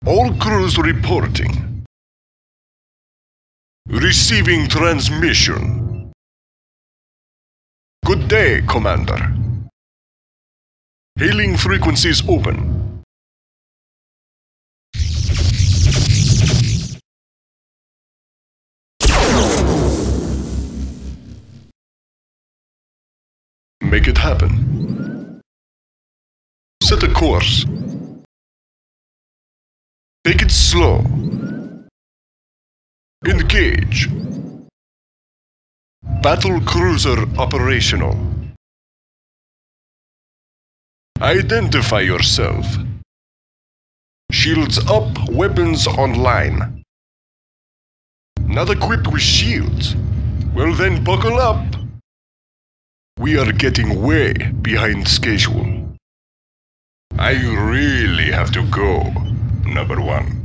All crews reporting. Receiving transmission. Good day, Commander. Hailing frequencies open. Make it happen. Set a course. Take it slow. Engage. Battle cruiser operational. Identify yourself. Shields up, weapons online. Not equipped with shields. Well then, buckle up. We are getting way behind schedule. I really have to go, number one.